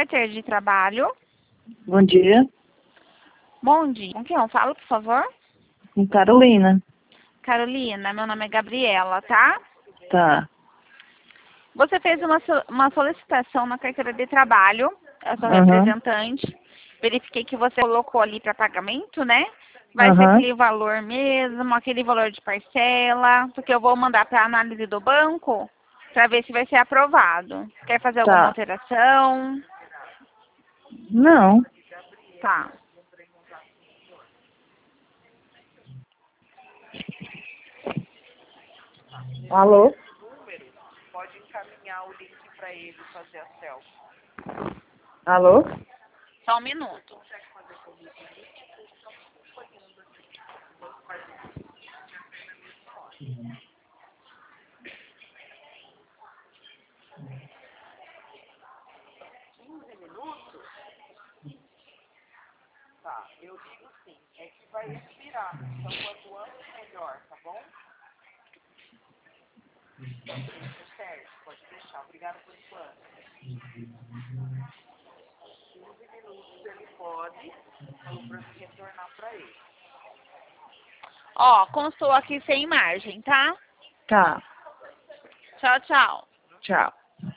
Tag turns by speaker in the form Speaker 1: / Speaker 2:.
Speaker 1: carteira de trabalho.
Speaker 2: Bom dia,
Speaker 1: Bom dia. Com quem eu falo, por favor?
Speaker 2: com Carolina.
Speaker 1: Carolina, meu nome é Gabriela, tá?
Speaker 2: Tá.
Speaker 1: Você fez uma solicitação na carteira de trabalho. Eu sou
Speaker 2: Aham.
Speaker 1: representante. Verifiquei que você colocou ali para pagamento, né? Vai ser
Speaker 2: Aham.
Speaker 1: aquele valor mesmo, aquele valor de parcela, porque eu vou mandar para análise do banco para ver se vai ser aprovado. Quer fazer alguma
Speaker 2: Tá.
Speaker 1: alteração?
Speaker 2: Não.
Speaker 1: Tá.
Speaker 2: Alô?
Speaker 3: Pode encaminhar o link para ele fazer a selfie.
Speaker 2: Alô?
Speaker 1: Só um minuto.
Speaker 3: Tá, eu digo sim, é que vai expirar. Então, quanto antes, melhor, tá bom? Certo, pode deixar. Obrigada por enquanto. 15 minutos ele pode, falou para me retornar para ele.
Speaker 1: Ó, constou aqui sem margem, tá?
Speaker 2: Tá.
Speaker 1: Tchau, tchau.
Speaker 2: Tchau.